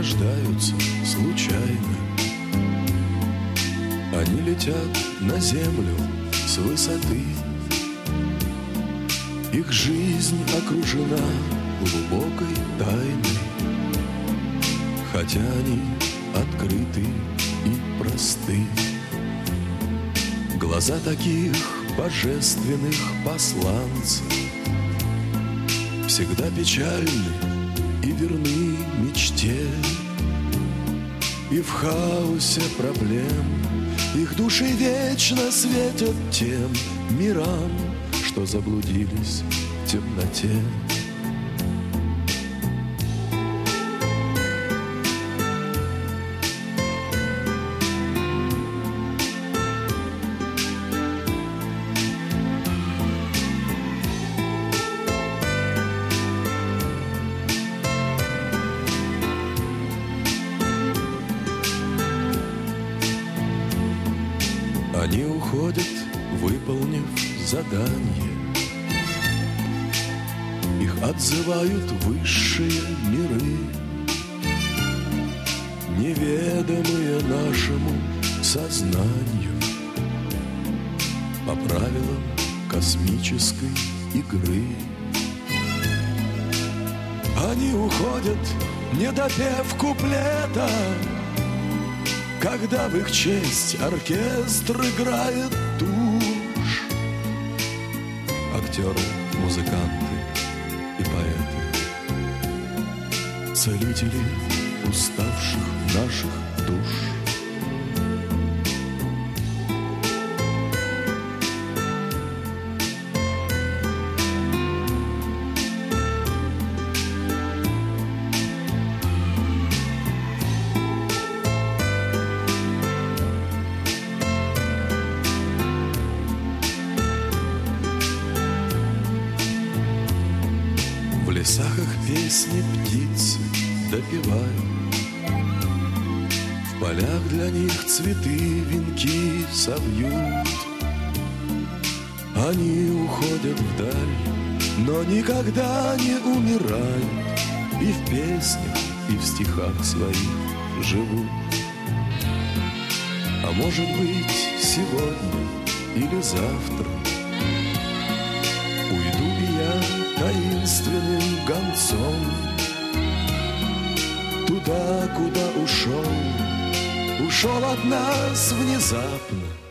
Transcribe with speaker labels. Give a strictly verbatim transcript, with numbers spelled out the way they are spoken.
Speaker 1: рождаются случайно. Они летят на землю с высоты. Их жизнь окружена глубокой тайной, хотя они открыты и просты. Глаза таких божественных посланцев всегда печальны и верны мечте. И в хаосе проблем их души вечно светят тем мирам, что заблудились в темноте. Они уходят, выполнив задание. Их отзывают высшие миры, неведомые нашему сознанию, по правилам космической игры. Они уходят, не допев куплета, когда в их честь оркестр играет тушь. Актеры, музыканты и поэты, целители уставших наших душ. В лесах их песни птицы допевают, в полях для них цветы венки совьют. Они уходят вдаль, но никогда не умирают, и в песнях, и в стихах своих живут. А может быть, сегодня или завтра уйду и я таинственным гонцом туда, куда ушел, ушел от нас внезапно